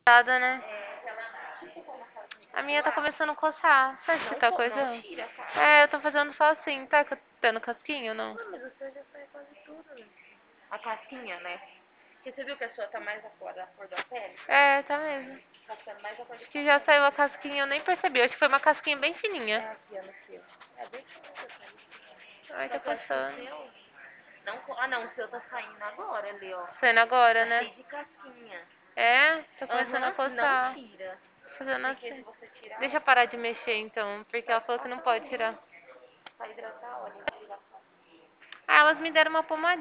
Nada, né? Ela, tipo, como a casinha A minha tá lá, começando a coçar. Você acha que tá não coisando? tira, cara. É, eu tô fazendo só assim. Tá tendo casquinha ou não? Não, mas o seu já sai quase tudo, né? A casquinha, né? Porque você viu que a sua tá mais a cor da pele? É, tá mesmo. Tá ficando mais a cor Acho do que já papel. saiu a casquinha, eu nem percebi. Acho que foi uma casquinha bem É fininha. aqui, ó, no seu. É bem fininho, tá isso. Ai, Só tá que eu acho que o coçando. seu... Não, ah, não, o seu tá saindo agora ali, ó. Saindo agora, Tá né? cheio de casquinha. É, tá começando a Aham, não coçar. tira. Fazendo Porque se assim. você tirar, Deixa ó, eu parar de mexer então, porque ela falou que não pode tirar. pra hidratar, olha, hidratar. Ah, elas me deram uma pomadinha.